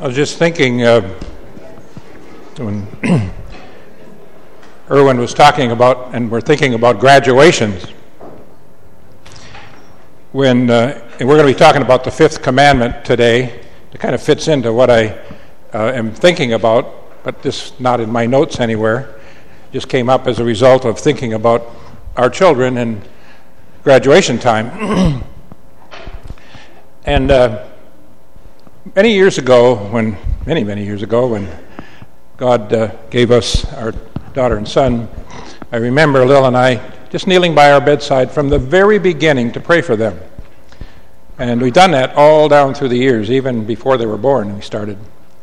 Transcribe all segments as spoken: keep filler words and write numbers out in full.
I was just thinking uh, when Erwin was talking about, and we're thinking about graduations, when uh, and we're going to be talking about the fifth commandment today. It kind of fits into what I uh, am thinking about, but this not in my notes anywhere. Just came up as a result of thinking about our children and graduation time. and uh, many years ago, when many many years ago, when God uh, gave us our daughter and son, I remember Lil and I just kneeling by our bedside from the very beginning to pray for them. And we've done that all down through the years, even before they were born, we started.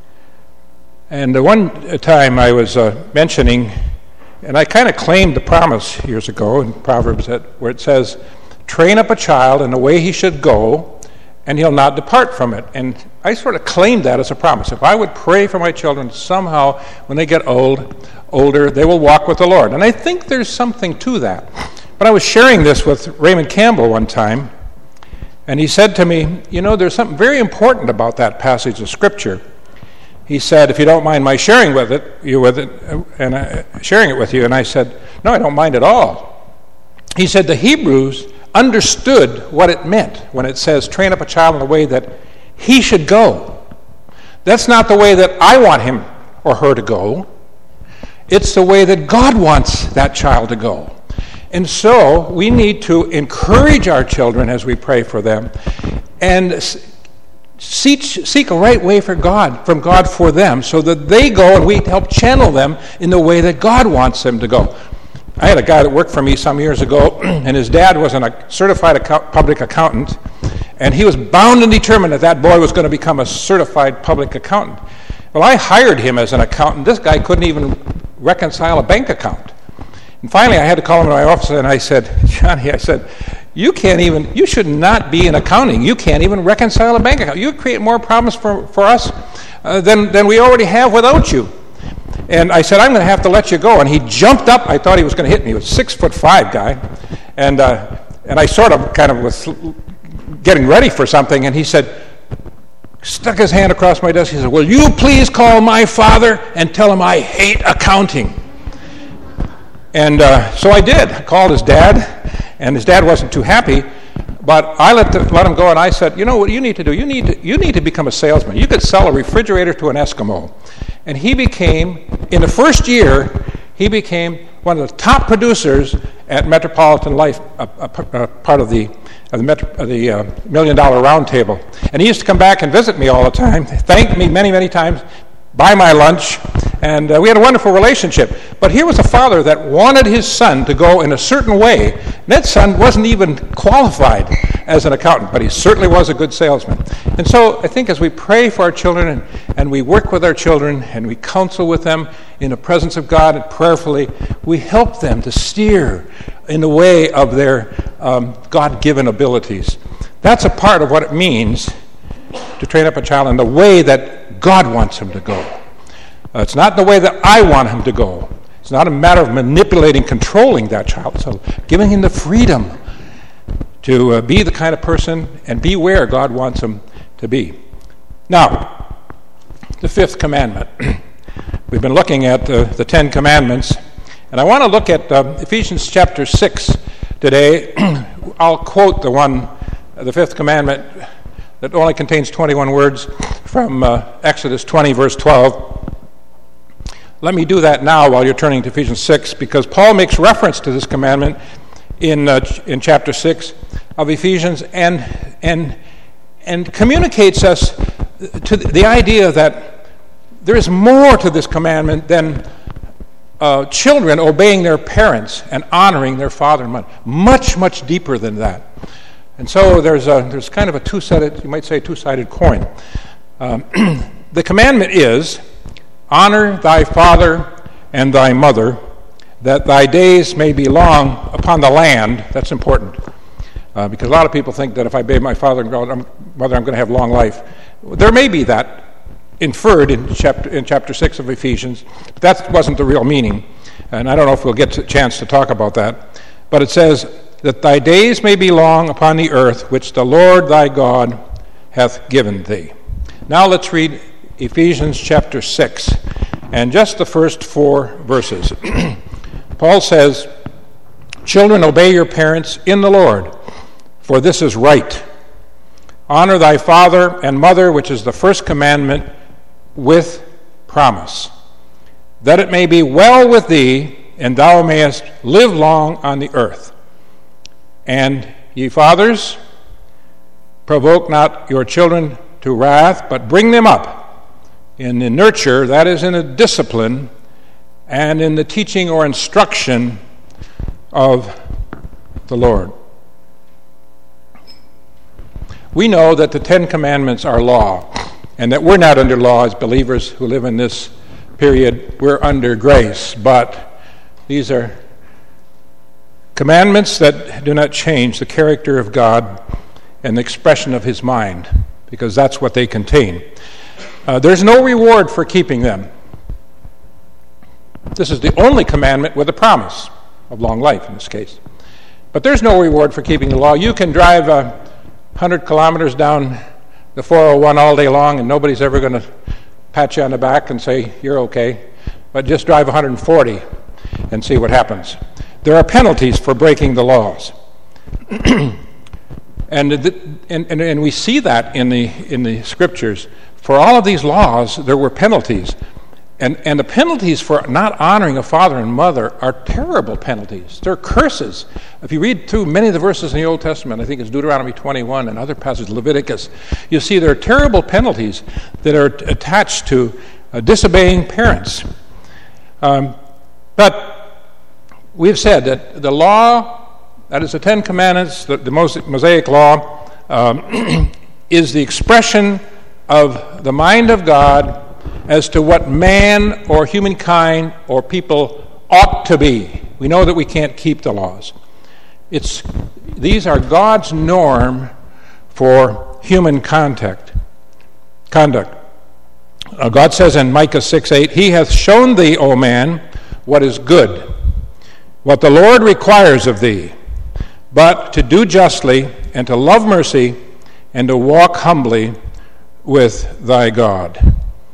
And uh, one time I was uh, mentioning, and I kind of claimed the promise years ago in Proverbs that, where it says, train up a child in the way he should go, and he'll not depart from it. And I sort of claimed that as a promise. If I would pray for my children, somehow when they get old, older, they will walk with the Lord. And I think there's something to that. But I was sharing this with Raymond Campbell one time, and he said to me, you know, there's something very important about that passage of Scripture. He said, if you don't mind my sharing with it, you with it, and I, sharing it with you. And I said, no, I don't mind at all. He said the Hebrews understood what it meant when it says, train up a child in the way that he should go. That's not the way that I want him or her to go. It's the way that God wants that child to go. And so we need to encourage our children as we pray for them and seek, seek a right way for God, from God for them, so that they go and we help channel them in the way that God wants them to go. I had a guy that worked for me some years ago, and his dad was a certified account, public accountant, and he was bound and determined that that boy was going to become a certified public accountant. Well, I hired him as an accountant. This guy couldn't even reconcile a bank account. And finally, I had to call him to my office, and I said, Johnny, I said, you can't even, you should not be in accounting. You can't even reconcile a bank account. You create more problems for, for us uh, than, than we already have without you. And I said, I'm going to have to let you go. And he jumped up. I thought he was going to hit me. He was a six foot five guy. And, uh, and I sort of kind of was getting ready for something, and he said, stuck his hand across my desk. He said, will you please call my father and tell him I hate accounting? And uh, so I did. I called his dad, and his dad wasn't too happy, but I let, the, let him go, and I said, you know what you need to do? You need to, you need to become a salesman. You could sell a refrigerator to an Eskimo. And he became, in the first year, he became one of the top producers at Metropolitan Life, a, a, a part of the, of the, Metro, of the uh, Million Dollar Round Table. And he used to come back and visit me all the time, thank me many, many times, buy my lunch, and uh, we had a wonderful relationship. But here was a father that wanted his son to go in a certain way. And that son wasn't even qualified as an accountant, but he certainly was a good salesman. And so I think as we pray for our children and, and we work with our children and we counsel with them in the presence of God and prayerfully, we help them to steer in the way of their um, God-given abilities. That's a part of what it means to train up a child in the way that God wants him to go. Uh, it's not the way that I want him to go. It's not a matter of manipulating, controlling that child. So giving him the freedom to uh, be the kind of person and be where God wants him to be. Now, the fifth commandment. We've been looking at uh, the Ten Commandments, and I want to look at uh, Ephesians chapter six today. I'll quote the one, uh, the fifth commandment, that only contains twenty-one words from uh, Exodus twenty, verse twelve. Let me do that now while you're turning to Ephesians six, because Paul makes reference to this commandment in uh, in chapter six of Ephesians, and and and communicates us to the idea that there is more to this commandment than uh, children obeying their parents and honoring their father and mother. Much, much deeper than that. And so there's a, there's kind of a two-sided, you might say, two-sided coin. Um, the commandment is, honor thy father and thy mother, that thy days may be long upon the land. That's important, uh, because a lot of people think that if I obey my father and mother, I'm going to have long life. There may be that inferred in chapter in chapter six of Ephesians, but that wasn't the real meaning, and I don't know if we'll get a chance to talk about that. But it says, that thy days may be long upon the earth, which the Lord thy God hath given thee. Now let's read Ephesians chapter six, and just the first four verses. Paul says, "Children, obey your parents in the Lord, for this is right. Honor thy father and mother, which is the first commandment, with promise, that it may be well with thee, and thou mayest live long on the earth. And ye fathers, provoke not your children to wrath, but bring them up in the nurture, that is, in the discipline, and in the teaching or instruction of the Lord." We know that the Ten Commandments are law, and that we're not under law as believers who live in this period. We're under grace, but these are commandments that do not change the character of God and the expression of his mind, because that's what they contain. Uh, there's no reward for keeping them. This is the only commandment with a promise of long life in this case. But there's no reward for keeping the law. You can drive a uh, one hundred kilometers down the four oh one all day long, and nobody's ever going to pat you on the back and say, you're okay. But just drive one hundred forty and see what happens. There are penalties for breaking the laws. and, the, and, and, and we see that in the, in the scriptures. For all of these laws, there were penalties. And, and the penalties for not honoring a father and mother are terrible penalties. They're curses. If you read through many of the verses in the Old Testament, I think it's Deuteronomy twenty-one and other passages, Leviticus, you'll see there are terrible penalties that are attached to uh, disobeying parents. Um, but we've said that the law, that is the Ten Commandments, the, the Mosaic Law, um, is the expression of the mind of God as to what man or humankind or people ought to be. We know that we can't keep the laws. It's, these are God's norm for human contact, conduct. Uh, God says in Micah six eight, "He hath shown thee, O man, what is good, what the Lord requires of thee, but to do justly and to love mercy and to walk humbly with thy God."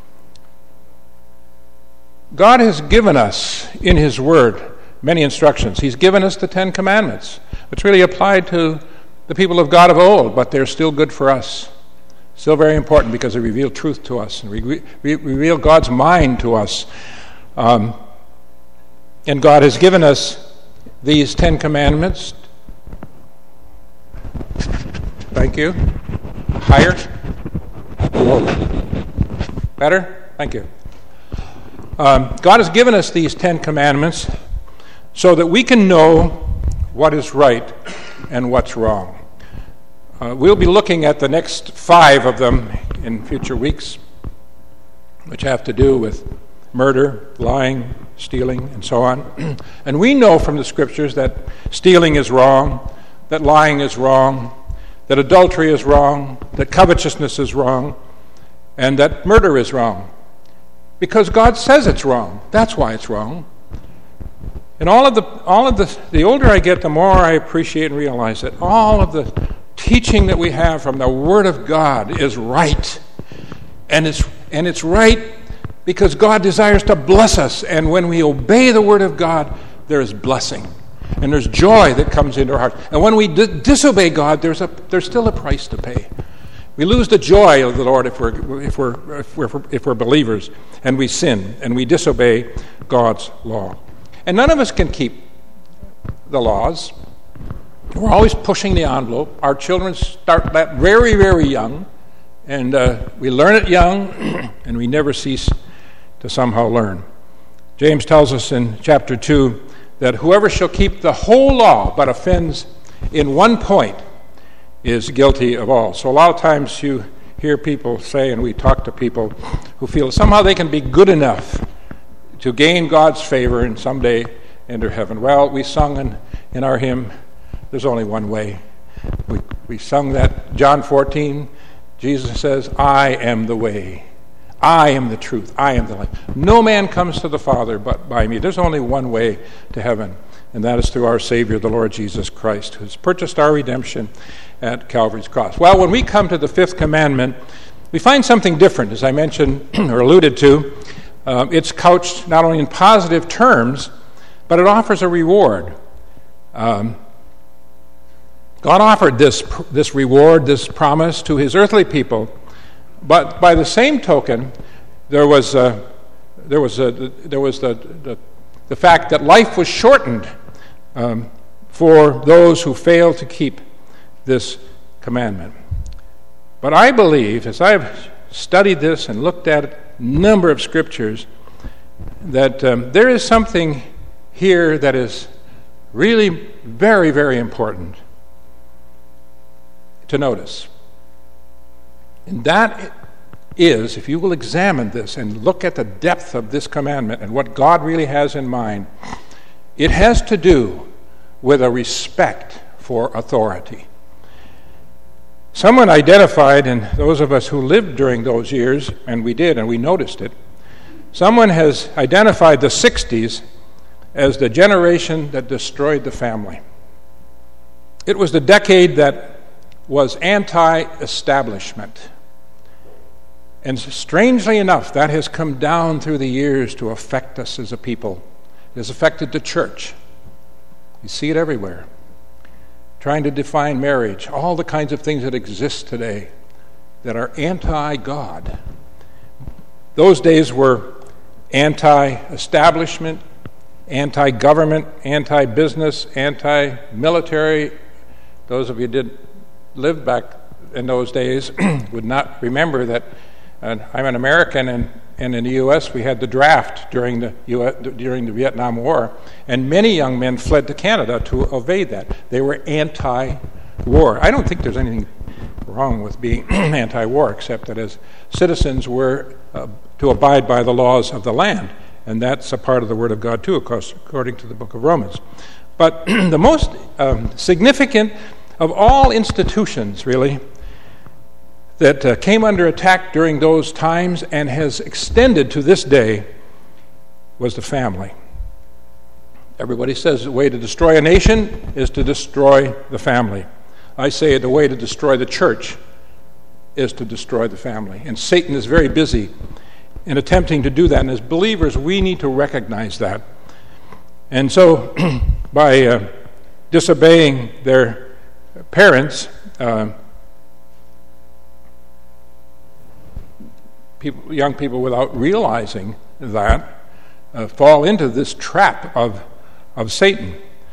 God has given us in his word many instructions. He's given us the Ten Commandments, which really applied to the people of God of old, but they're still good for us. Still very important because they reveal truth to us and re- re- reveal God's mind to us. Um, and God has given us these Ten Commandments. Thank you. Higher. Better? Thank you. Um, God has given us these Ten Commandments so that we can know what is right and what's wrong. Uh, we'll be looking at the next five of them in future weeks, which have to do with murder, lying, stealing, and so on. And we know from the scriptures that stealing is wrong, that lying is wrong, that adultery is wrong, that covetousness is wrong, and that murder is wrong. Because God says it's wrong. That's why it's wrong. And all of the all of the the older I get, the more I appreciate and realize that all of the teaching that we have from the Word of God is right. And it's and it's right because God desires to bless us. And when we obey the Word of God, there is blessing. And there's joy that comes into our hearts. And when we di- disobey God, there's a there's still a price to pay. We lose the joy of the Lord if we're if we're if we're if we're believers and we sin and we disobey God's law. And none of us can keep the laws. We're always pushing the envelope. Our children start that very, very young, and uh, we learn it young, and we never cease to somehow learn. James tells us in chapter two that whoever shall keep the whole law but offends in one point is guilty of all. So a lot of times you hear people say, and we talk to people who feel somehow they can be good enough to gain God's favor and someday enter heaven. Well, we sung in, in our hymn, there's only one way. We, we sung that, John fourteen, Jesus says, I am the way. I am the truth. I am the life. No man comes to the Father but by me. There's only one way to heaven, and that is through our Savior, the Lord Jesus Christ, who has purchased our redemption at Calvary's cross. Well, when we come to the fifth commandment, we find something different, as I mentioned or alluded to. Uh, it's couched not only in positive terms, but it offers a reward. Um, God offered this this reward, this promise to his earthly people, but by the same token, there was a, there was a, there was the, the the fact that life was shortened um, for those who failed to keep this commandment. But I believe, as I've studied this and looked at a number of scriptures, that um, there is something here that is really very, very important to notice. And that is, if you will examine this and look at the depth of this commandment and what God really has in mind, it has to do with a respect for authority. Someone identified, and those of us who lived during those years, and we did, and we noticed it, someone has identified the sixties as the generation that destroyed the family. It was the decade that was anti-establishment. And strangely enough, that has come down through the years to affect us as a people. It has affected the church. You see it everywhere. Trying to define marriage, all the kinds of things that exist today that are anti-God. Those days were anti-establishment, anti-government, anti-business, anti-military. Those of you who did live back in those days would not remember that uh, I'm an American, and, and in the U S we had the draft during the U S, during the Vietnam War, and many young men fled to Canada to evade that. They were anti-war. I don't think there's anything wrong with being anti-war, except that as citizens we're uh, to abide by the laws of the land, and that's a part of the Word of God too, of course, according to the book of Romans. But the most um, significant of all institutions, really, that uh, came under attack during those times and has extended to this day was the family. Everybody says the way to destroy a nation is to destroy the family. I say the way to destroy the church is to destroy the family. And Satan is very busy in attempting to do that. And as believers, we need to recognize that. And so by uh, disobeying their parents, uh, people, young people without realizing that uh, fall into this trap of, of Satan.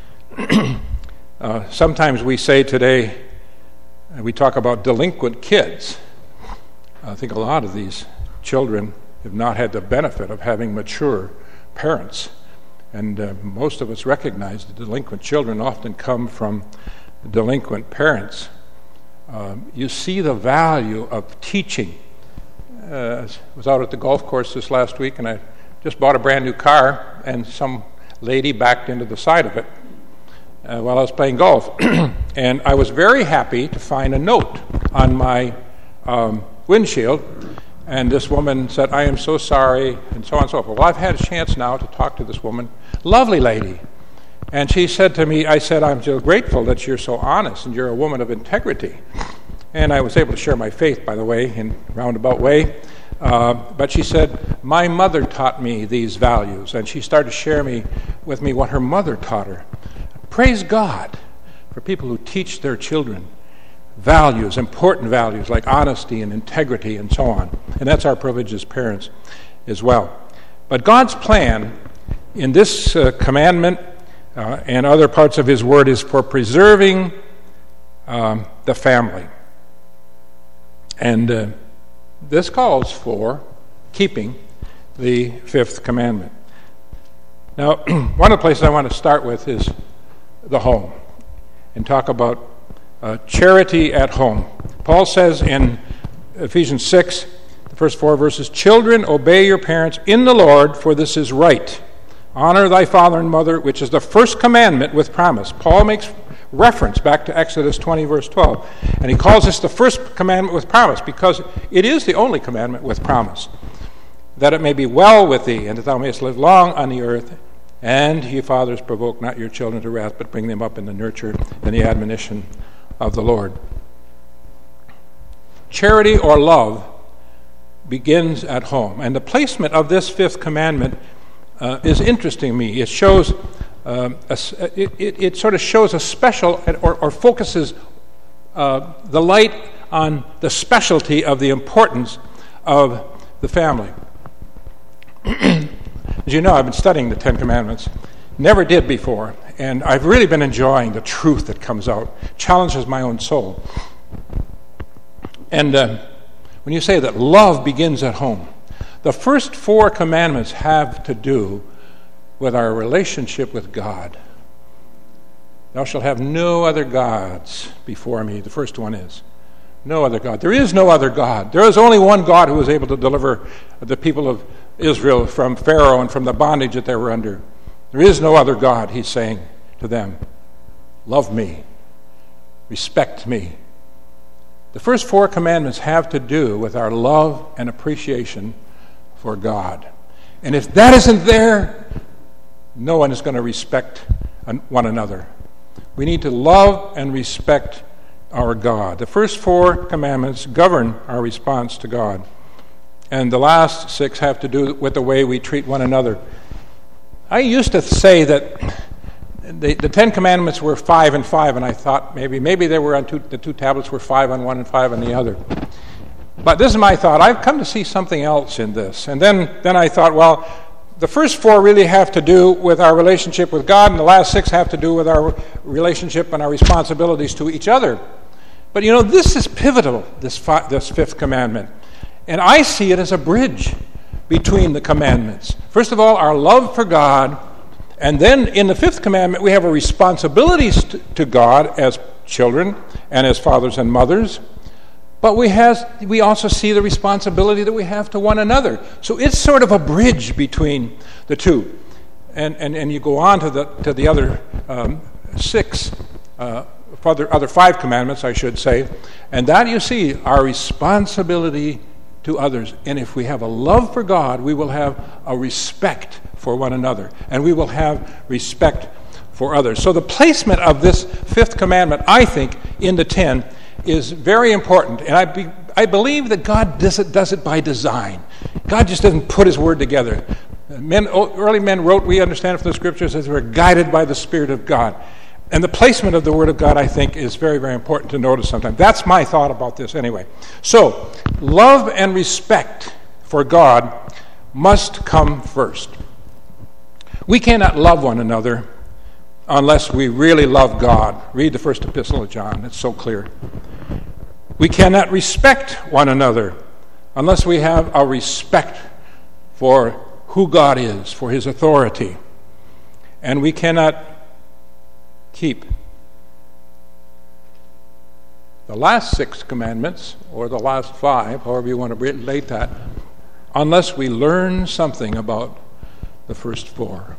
uh, sometimes we say today, uh, we talk about delinquent kids. I think a lot of these children have not had the benefit of having mature parents. And uh, most of us recognize that delinquent children often come from delinquent parents. Um, you see the value of teaching. Uh, I was out at the golf course this last week, and I just bought a brand new car, and some lady backed into the side of it uh, while I was playing golf. And I was very happy to find a note on my um, windshield. And this woman said, "I am so sorry," and so on and so forth. Well, I've had a chance now to talk to this woman. Lovely lady. And she said to me, I said, "I'm so grateful that you're so honest and you're a woman of integrity." And I was able to share my faith, by the way, in a roundabout way. Uh, but she said, "My mother taught me these values." And she started to share me with me what her mother taught her. Praise God for people who teach their children values, important values like honesty and integrity and so on. And that's our privilege as parents as well. But God's plan in this uh, commandment uh, and other parts of his word is for preserving um, the family. And uh, this calls for keeping the fifth commandment. Now, one of the places I want to start with is the home and talk about Uh, charity at home. Paul says in Ephesians six, the first four verses, "Children, obey your parents in the Lord, for this is right. Honor thy father and mother, which is the first commandment with promise." Paul makes reference back to Exodus twenty, verse twelve. And he calls this the first commandment with promise because it is the only commandment with promise. "That it may be well with thee, and that thou mayest live long on the earth. And ye fathers, provoke not your children to wrath, but bring them up in the nurture and the admonition of the Lord." Charity or love begins at home. And the placement of this fifth commandment uh, is interesting to me. It shows, um, a, it, it, it sort of shows a special, or, or focuses uh, the light on the specialty of the importance of the family. As you know, I've been studying the Ten Commandments. Never did before. And I've really been enjoying the truth that comes out. Challenges my own soul. And uh, when you say that love begins at home, the first four commandments have to do with our relationship with God. Thou shalt have no other gods before me. The first one is. No other God. There is no other God. There is only one God who was able to deliver the people of Israel from Pharaoh and from the bondage that they were under. There is no other God, he's saying to them. Love me. Respect me. The first four commandments have to do with our love and appreciation for God. And if that isn't there, no one is going to respect one another. We need to love and respect our God. The first four commandments govern our response to God. And the last six have to do with the way we treat one another. I used to say that the, the Ten Commandments were five and five, and I thought maybe maybe they were on two, the two tablets were five on one and five on the other. But this is my thought. I've come to see something else in this. And then, then I thought, well, the first four really have to do with our relationship with God, and the last six have to do with our relationship and our responsibilities to each other. But you know, this is pivotal, this, fi- this fifth commandment. And I see it as a bridge between the commandments. First of all, our love for God, and then in the fifth commandment, we have a responsibility to God as children and as fathers and mothers, but we has we also see the responsibility that we have to one another. So it's sort of a bridge between the two. And and, and you go on to the to the other um, six, uh, other, other five commandments, I should say, and that you see our responsibility to others. And if we have a love for God, we will have a respect for one another, and we will have respect for others. So the placement of this fifth commandment, I think, in the ten is very important. And I be, I believe that God does it, does it by design. God just doesn't put his word together. Men, early men wrote, we understand from the scriptures, as we're guided by the Spirit of God. And the placement of the Word of God, I think, is very, very important to notice sometimes. That's my thought about this anyway. So, love and respect for God must come first. We cannot love one another unless we really love God. Read the first epistle of John. It's so clear. We cannot respect one another unless we have a respect for who God is, for his authority. And we cannot keep the last six commandments, or the last five, however you want to relate that, unless we learn something about the first four.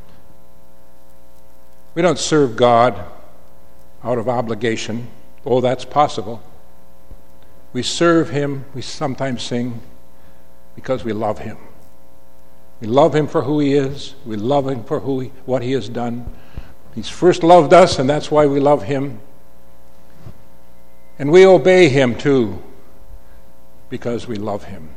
We don't serve God out of obligation. Oh, that's possible. We serve him, we sometimes sing, because we love him. We love him for who he is. We love him for who he, what he has done. He's first loved us, and that's why we love him. And we obey him too, because we love him.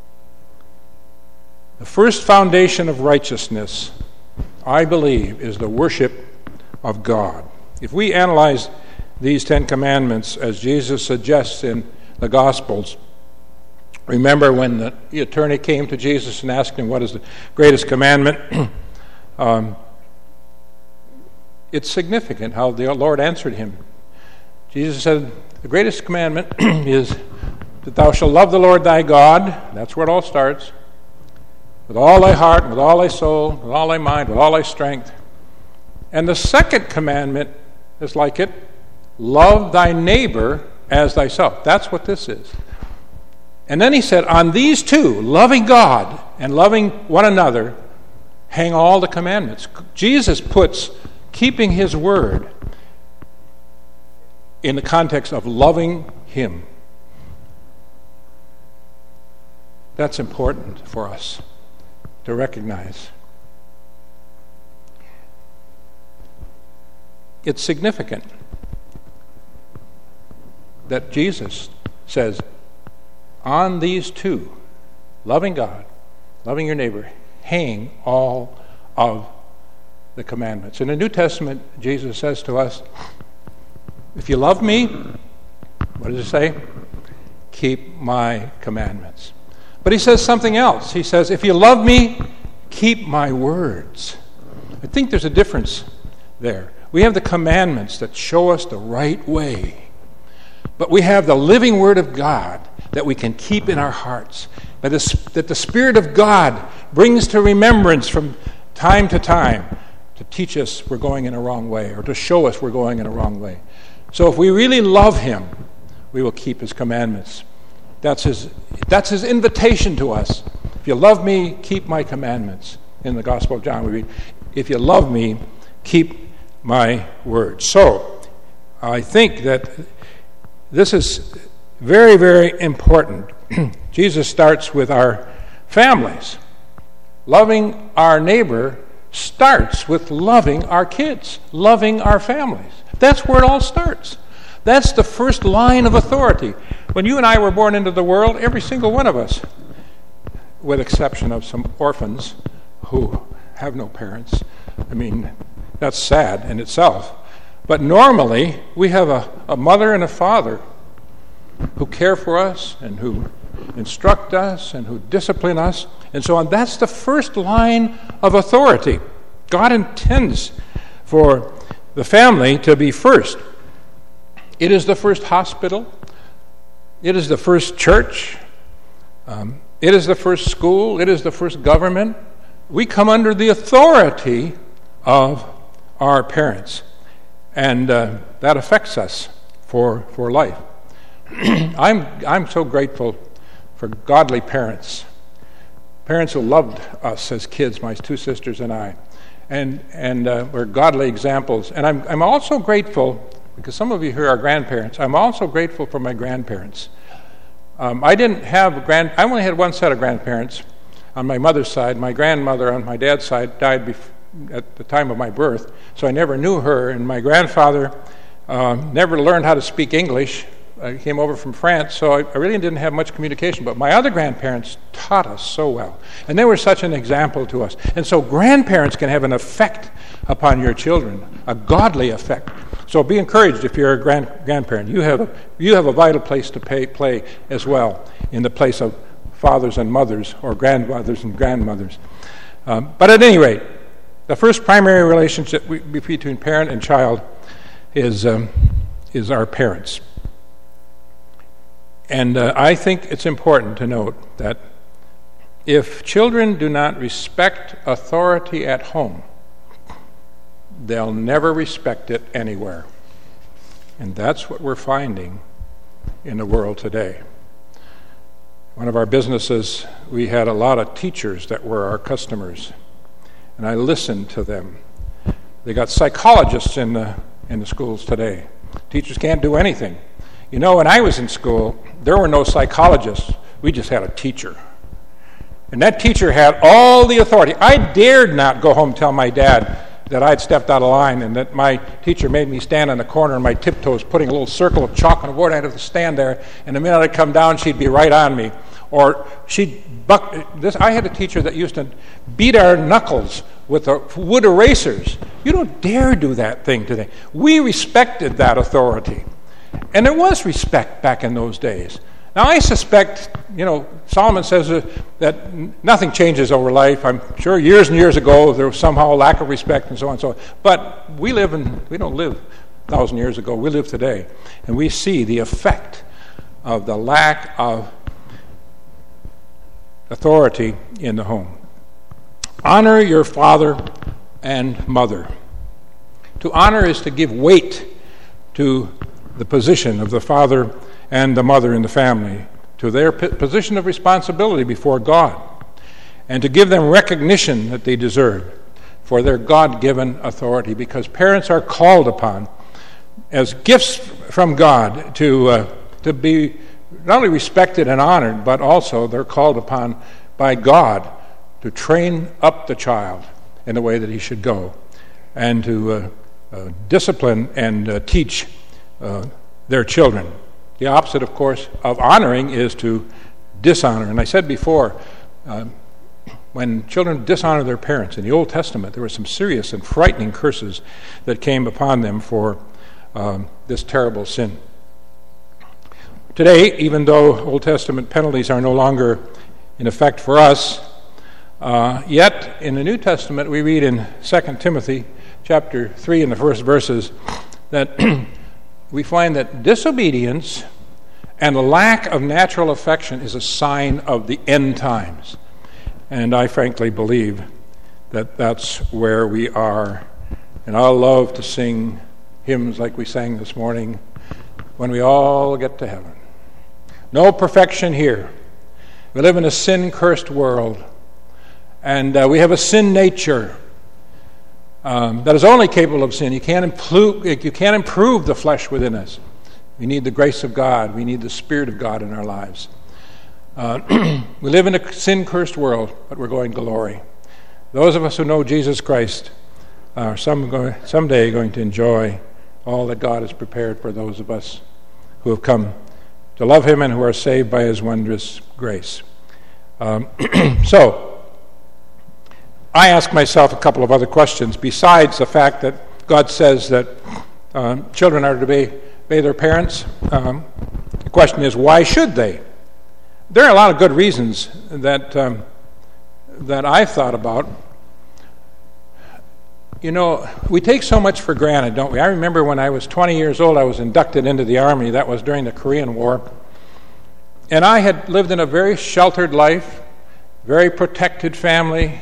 The first foundation of righteousness, I believe, is the worship of God. If we analyze these Ten Commandments as Jesus suggests in the Gospels, remember when the, the attorney came to Jesus and asked him, what is the greatest commandment? um, It's significant how the Lord answered him. Jesus said, the greatest commandment is that thou shalt love the Lord thy God. That's where it all starts. With all thy heart, with all thy soul, with all thy mind, with all thy strength. And the second commandment is like it. Love thy neighbor as thyself. That's what this is. And then he said, on these two, loving God and loving one another, hang all the commandments. Jesus puts keeping his word in the context of loving him. That's important for us to recognize. It's significant that Jesus says, on these two, loving God, loving your neighbor, hang all of the commandments. In the New Testament, Jesus says to us, if you love me, what does it say? Keep my commandments. But he says something else. He says, if you love me, keep my words. I think there's a difference there. We have the commandments that show us the right way. But we have the living Word of God that we can keep in our hearts. That the Spirit of God brings to remembrance from time to time to teach us we're going in a wrong way or to show us we're going in a wrong way. So if we really love Him, we will keep His commandments. That's His, that's His invitation to us. If you love me, keep my commandments. In the Gospel of John we read, if you love me, keep my words. So I think that this is very, very important. Jesus starts with our families. Loving our neighbor starts with loving our kids, loving our families. That's where it all starts. That's the first line of authority. When you and I were born into the world, every single one of us, with exception of some orphans who have no parents, I mean, that's sad in itself. But normally, we have a, a mother and a father who care for us and who instruct us and who discipline us and so on. That's the first line of authority. God intends for the family to be first. It is the first hospital. It is the first church. Um, it is the first school. It is the first government. We come under the authority of our parents, and uh, that affects us for for life. I'm I'm so grateful for godly parents, parents who loved us as kids, my two sisters and I, and and uh, were godly examples. And I'm I'm also grateful because some of you here are grandparents. I'm also grateful for my grandparents. Um, I didn't have grand. I only had one set of grandparents on my mother's side. My grandmother on my dad's side died before, at the time of my birth, so I never knew her. And my grandfather uh, never learned how to speak English. I came over from France, so I, I really didn't have much communication. But my other grandparents taught us so well, and they were such an example to us. And so grandparents can have an effect upon your children, a godly effect. So be encouraged if you're a grand, grandparent. You have a, you have a vital place to pay, play as well in the place of fathers and mothers or grandfathers and grandmothers. Um, but at any rate, the first primary relationship between parent and child is um, is our parents. And uh, I think it's important to note that if children do not respect authority at home, they'll never respect it anywhere. And that's what we're finding in the world today. One of our businesses, we had a lot of teachers that were our customers, and I listened to them. They got psychologists in the in the schools today. Teachers can't do anything. You know, when I was in school, there were no psychologists. We just had a teacher. And that teacher had all the authority. I dared not go home and tell my dad that I'd stepped out of line and that my teacher made me stand on the corner on my tiptoes, putting a little circle of chalk on the board. I'd have to stand there, and the minute I'd come down, she'd be right on me. Or she'd buck this. I had a teacher that used to beat our knuckles with the wood erasers. You don't dare do that thing today. We respected that authority. And there was respect back in those days. Now, I suspect, you know, Solomon says uh, that nothing changes over life. I'm sure years and years ago there was somehow a lack of respect and so on and so on. But we live in, we don't live a thousand years ago. We live today. And we see the effect of the lack of authority in the home. Honor your father and mother. To honor is to give weight to the position of the father and the mother in the family, to their p- position of responsibility before God, and to give them recognition that they deserve for their God-given authority, because parents are called upon as gifts from God to uh, to be not only respected and honored, but also they're called upon by God to train up the child in the way that he should go, and to uh, uh, discipline and uh, teach uh, their children. The opposite, of course, of honoring is to dishonor. And I said before, uh, when children dishonor their parents, in the Old Testament, there were some serious and frightening curses that came upon them for um, this terrible sin. Today, even though Old Testament penalties are no longer in effect for us, uh, yet in the New Testament we read in Second Timothy chapter three in the first verses that we find that disobedience and a lack of natural affection is a sign of the end times. And I frankly believe that that's where we are. And I'll love to sing hymns like we sang this morning, when we all get to heaven. No perfection here. We live in a sin-cursed world. And uh, we have a sin nature um, that is only capable of sin. You can't, improve, you can't improve the flesh within us. We need the grace of God. We need the Spirit of God in our lives. Uh, we live in a sin-cursed world, but we're going to glory. Those of us who know Jesus Christ are some go- someday going to enjoy all that God has prepared for those of us who have come to love Him and who are saved by His wondrous grace. Um, so, I ask myself a couple of other questions besides the fact that God says that um, children are to obey, obey their parents. Um, the question is, why should they? There are a lot of good reasons that um, that I've thought about. You know, we take so much for granted, don't we? I remember when I was twenty years old, I was inducted into the Army. That was during the Korean War. And I had lived in a very sheltered life, very protected family,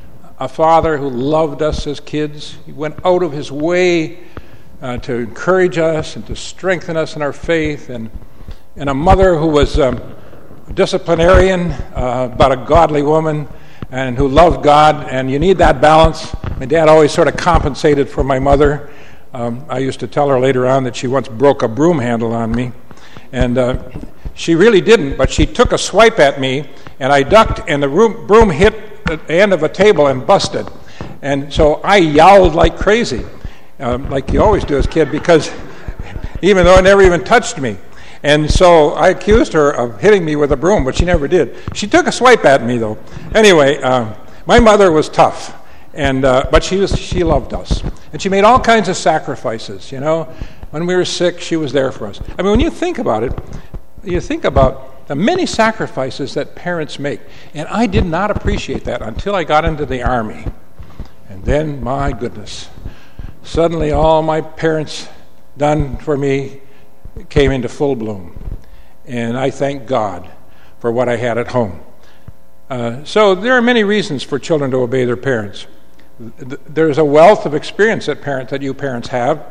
a father who loved us as kids. He went out of his way uh, to encourage us and to strengthen us in our faith, and, and a mother who was um, a disciplinarian, uh, but a godly woman, and who loved God, and you need that balance. My dad always sort of compensated for my mother. Um, I used to tell her later on that she once broke a broom handle on me, and uh, she really didn't, but she took a swipe at me, and I ducked, and the room, broom hit the end of a table and busted. And so I yowled like crazy, um, like you always do as a kid, because even though it never even touched me. And so I accused her of hitting me with a broom, but she never did. She took a swipe at me, though. Anyway, uh, my mother was tough, and uh, but she was she loved us, and she made all kinds of sacrifices. You know, when we were sick, she was there for us. I mean, when you think about it, you think about the many sacrifices that parents make, and I did not appreciate that until I got into the Army, and then my goodness, suddenly all my parents done for me came into full bloom, and I thank God for what I had at home. Uh, so there are many reasons for children to obey their parents. There's a wealth of experience that parents that you parents have.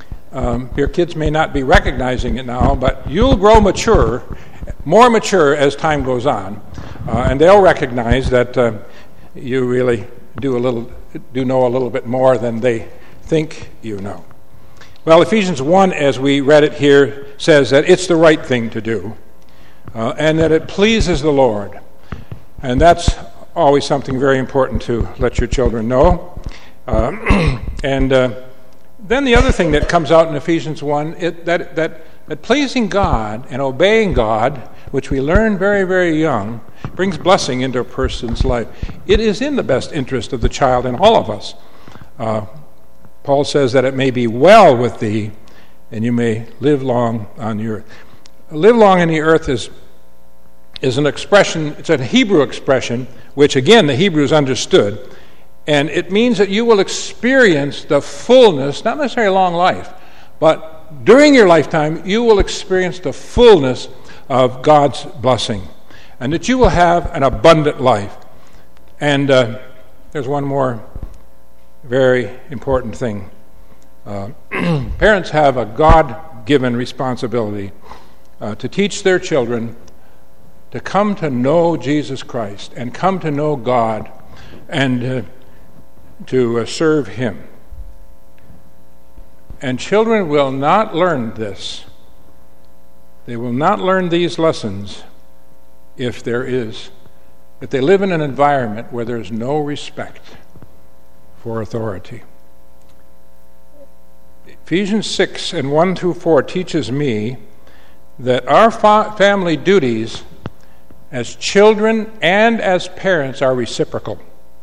Um, your kids may not be recognizing it now, but you'll grow mature, more mature as time goes on, uh, and they'll recognize that uh, you really do a little, do know a little bit more than they think you know. Well, Ephesians one, as we read it here, says that it's the right thing to do, uh, and that it pleases the Lord. And that's always something very important to let your children know. Uh, and uh, then the other thing that comes out in Ephesians one, it, that, that, that pleasing God and obeying God, which we learn very, very young, brings blessing into a person's life. It is in the best interest of the child and all of us. Uh, Paul says that it may be well with thee, and you may live long on the earth. Live long on the earth is, is an expression, it's a Hebrew expression, which again the Hebrews understood, and it means that you will experience the fullness, not necessarily a long life, but during your lifetime you will experience the fullness of God's blessing, and that you will have an abundant life. And uh, there's one more very important thing. Uh, parents have a God-given responsibility uh, to teach their children to come to know Jesus Christ and come to know God and uh, to uh, serve Him. And children will not learn this. They will not learn these lessons if there is, if they live in an environment where there's no respect for authority. Ephesians six and one through four teaches me that our fa- family duties as children and as parents are reciprocal.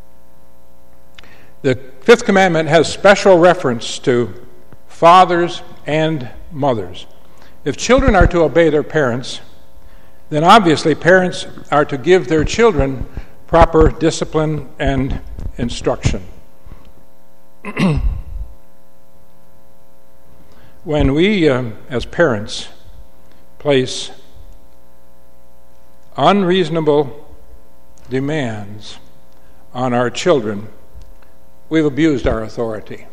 The fifth commandment has special reference to fathers and mothers. If children are to obey their parents, then obviously parents are to give their children proper discipline and instruction. When we, um, as parents, place unreasonable demands on our children, we've abused our authority.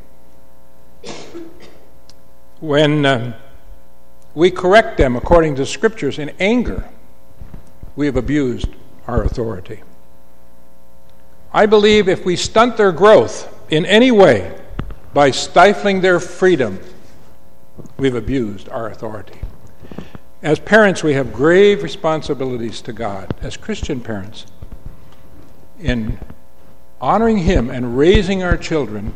When um, we correct them according to Scriptures in anger, we have abused our authority. I believe if we stunt their growth in any way by stifling their freedom, we've abused our authority. As parents, we have grave responsibilities to God, as Christian parents, in honoring Him and raising our children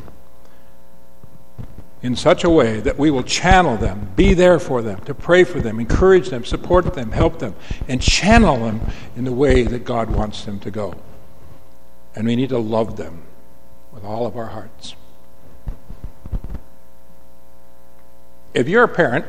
in such a way that we will channel them, be there for them, to pray for them, encourage them, support them, help them, and channel them in the way that God wants them to go. And we need to love them with all of our hearts. If you're a parent,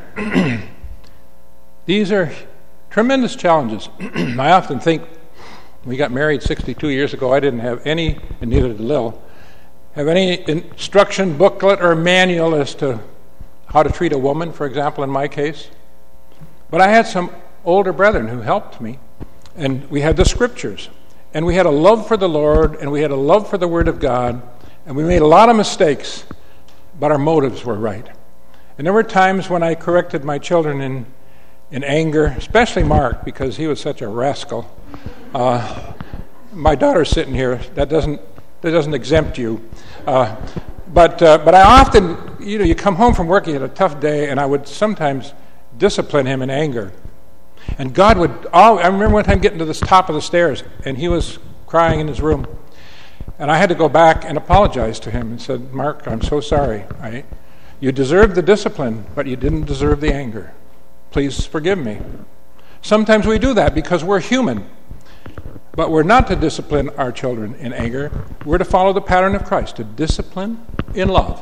these are tremendous challenges. I often think, we got married sixty-two years ago, I didn't have any, and neither did Lil, have any instruction booklet or manual as to how to treat a woman, for example, in my case. But I had some older brethren who helped me, and we had the Scriptures, and we had a love for the Lord, and we had a love for the Word of God, and we made a lot of mistakes, but our motives were right. And there were times when I corrected my children in, in anger, especially Mark, because he was such a rascal. Uh, my daughter's sitting here. That doesn't that doesn't exempt you. Uh, but uh, but I often, you know, you come home from work, you had a tough day, and I would sometimes discipline him in anger. And God would, oh, I remember one time getting to the top of the stairs, and he was crying in his room. And I had to go back and apologize to him and said, Mark, I'm so sorry. I, you deserved the discipline, but you didn't deserve the anger. Please forgive me. Sometimes we do that because we're human. But we're not to discipline our children in anger. We're to follow the pattern of Christ, to discipline in love.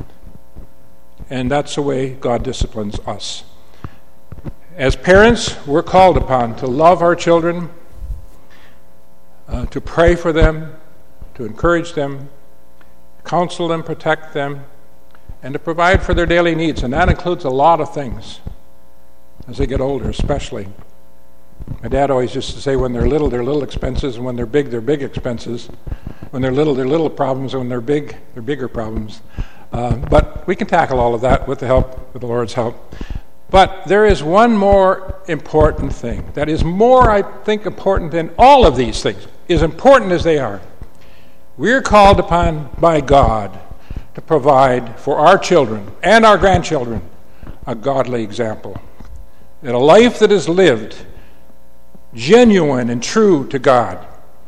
And that's the way God disciplines us. As parents, we're called upon to love our children, uh, to pray for them, to encourage them, counsel them, protect them, and to provide for their daily needs. And that includes a lot of things as they get older, especially. My dad always used to say, when they're little, they're little expenses, and when they're big, they're big expenses. When they're little, they're little problems, and when they're big, they're bigger problems. Uh, but we can tackle all of that with the help, with the Lord's help. But there is one more important thing that is more, I think, important than all of these things, as important as they are. We're called upon by God to provide for our children and our grandchildren a godly example. That a life that is lived genuine and true to God.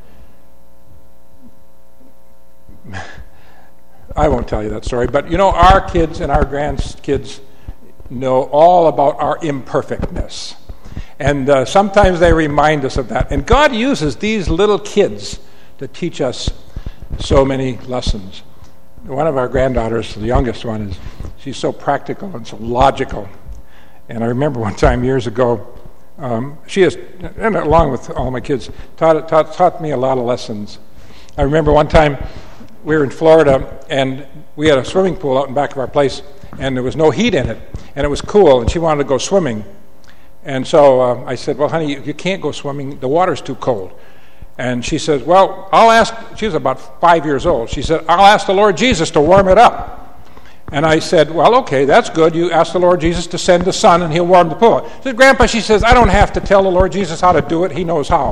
I won't tell you that story, but you know, our kids and our grandkids know all about our imperfectness. And uh, sometimes they remind us of that. And God uses these little kids to teach us so many lessons. One of our granddaughters, the youngest one, is she's so practical and so logical. And I remember one time years ago, Um, she has, and along with all my kids, taught, taught taught me a lot of lessons. I remember one time we were in Florida, and we had a swimming pool out in back of our place, and there was no heat in it, and it was cool, and she wanted to go swimming. And so uh, I said, well, honey, you, you can't go swimming. The water's too cold. And she says, well, I'll ask, she was about five years old. She said, I'll ask the Lord Jesus to warm it up. And I said, well, okay, that's good. You ask the Lord Jesus to send the sun, and he'll warm the pool. She said, Grandpa, she says, I don't have to tell the Lord Jesus how to do it. He knows how.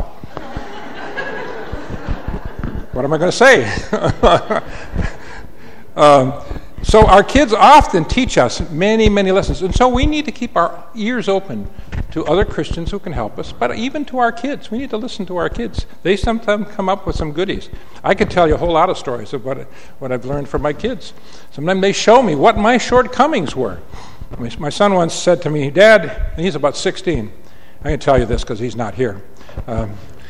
What am I going to say? um, so our kids often teach us many, many lessons. And so we need to keep our ears open to other Christians who can help us, but even to our kids. We need to listen to our kids. They sometimes come up with some goodies. I could tell you a whole lot of stories of what, what I've learned from my kids. Sometimes they show me what my shortcomings were. My son once said to me, Dad, and he's about sixteen. I can tell you this because he's not here. Um,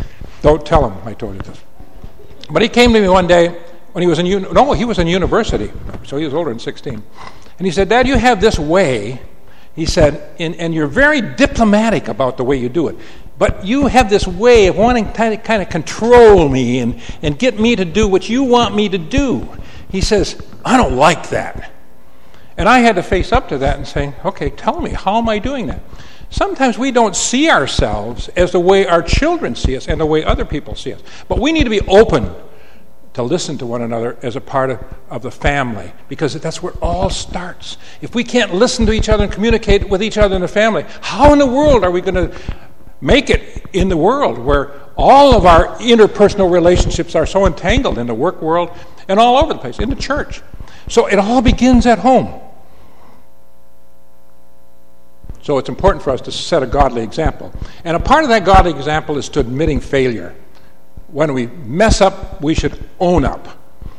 Don't tell him I told you this. But he came to me one day when he was in, uni- no, he was in university, so he was older than sixteen. And he said, Dad, you have this way, he said, and, and you're very diplomatic about the way you do it. But you have this way of wanting to kind of control me and, and get me to do what you want me to do. He says, I don't like that. And I had to face up to that and say, okay, tell me, how am I doing that? Sometimes we don't see ourselves as the way our children see us and the way other people see us. But we need to be open to listen to one another as a part of, of the family, because that's where it all starts. If we can't listen to each other and communicate with each other in the family, how in the world are we going to make it in the world where all of our interpersonal relationships are so entangled in the work world and all over the place, in the church? So it all begins at home. So it's important for us to set a godly example. And a part of that godly example is to admitting failure. When we mess up, we should own up.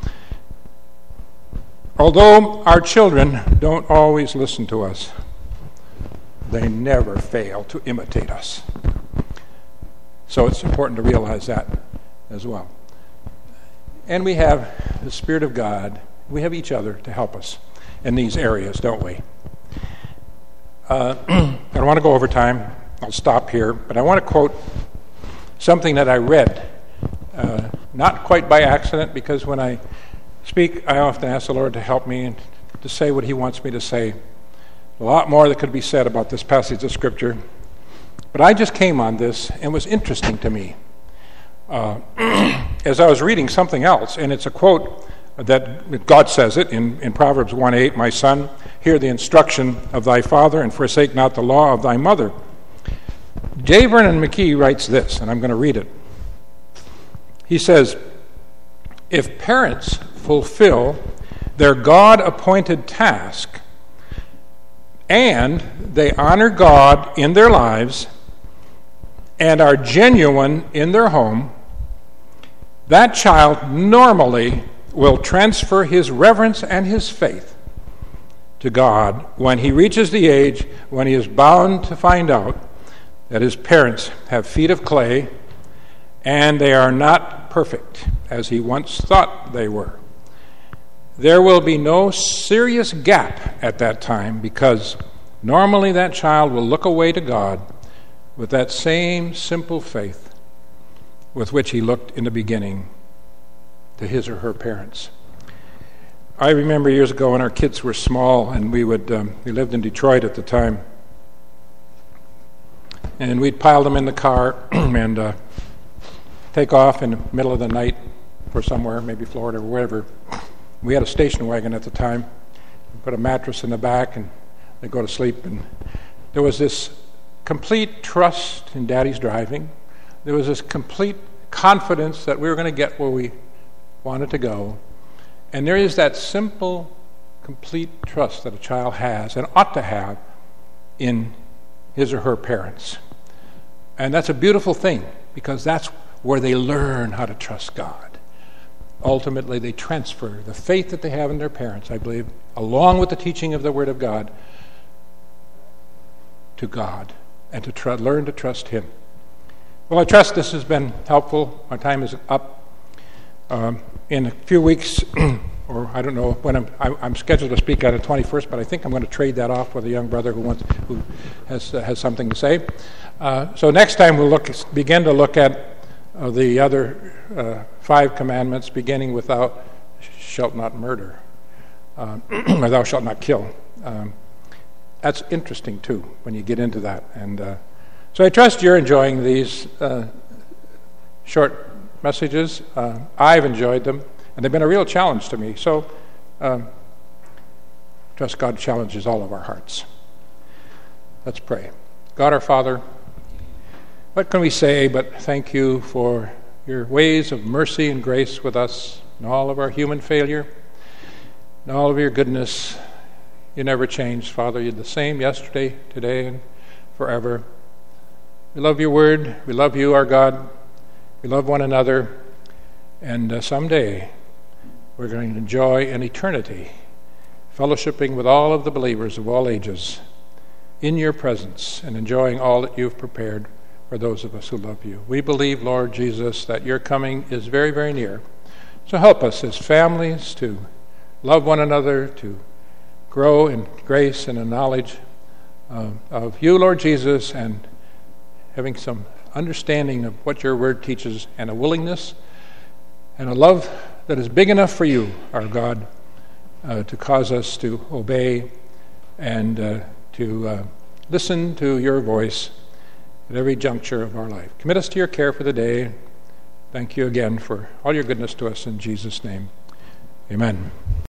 Although our children don't always listen to us, they never fail to imitate us. So it's important to realize that as well. And we have the Spirit of God. We have each other to help us in these areas, don't we? Uh, I don't want to go over time. I'll stop here. But I want to quote something that I read, uh, not quite by accident, because when I speak, I often ask the Lord to help me and to say what He wants me to say. A lot more that could be said about this passage of Scripture. But I just came on this, and it was interesting to me. Uh, as I was reading something else, and it's a quote that God says it in, in Proverbs one eight, my son, hear the instruction of thy father, and forsake not the law of thy mother. J. Vernon McKee writes this, and I'm going to read it. He says, if parents fulfill their God-appointed task, and they honor God in their lives, and are genuine in their home, that child normally will transfer his reverence and his faith to God when he reaches the age when he is bound to find out that his parents have feet of clay and they are not perfect as he once thought they were. There will be no serious gap at that time, because normally that child will look away to God with that same simple faith with which he looked in the beginning to his or her parents. I remember years ago when our kids were small, and we would um, we lived in Detroit at the time, and we'd pile them in the car and uh, take off in the middle of the night for somewhere, maybe Florida or wherever. We had a station wagon at the time. We put a mattress in the back, and they'd go to sleep. And there was this complete trust in Daddy's driving. There was this complete confidence that we were going to get where we wanted to go. And there is that simple, complete trust that a child has and ought to have in his or her parents. And that's a beautiful thing, because that's where they learn how to trust God. Ultimately, they transfer the faith that they have in their parents, I believe, along with the teaching of the Word of God, to God, and to tr- learn to trust Him. Well, I trust this has been helpful. My time is up. Um, in a few weeks, or I don't know when I'm, I'm scheduled to speak on the twenty-first, but I think I'm going to trade that off with a young brother who wants, who has uh, has something to say. Uh, so next time we'll look, begin to look at uh, the other uh, five commandments, beginning with thou shalt not murder, uh, or thou shalt not kill. Um, that's interesting too when you get into that. And uh, so I trust you're enjoying these uh, short messages. Uh, I've enjoyed them, and they've been a real challenge to me. So, um, trust God challenges all of our hearts. Let's pray. God our Father, what can we say but thank you for your ways of mercy and grace with us and all of our human failure and all of your goodness. You never changed, Father. You're the same yesterday, today, and forever. We love your word. We love you, our God. We love one another, and uh, someday we're going to enjoy an eternity, fellowshipping with all of the believers of all ages in your presence and enjoying all that you've prepared for those of us who love you. We believe, Lord Jesus, that your coming is very, very near. So help us as families to love one another, to grow in grace and in knowledge uh, of you, Lord Jesus, and having some understanding of what your word teaches, and a willingness and a love that is big enough for you, our God, uh, to cause us to obey and uh, to uh, listen to your voice at every juncture of our life. Commit us to your care for the day. Thank you again for all your goodness to us in Jesus' name. Amen.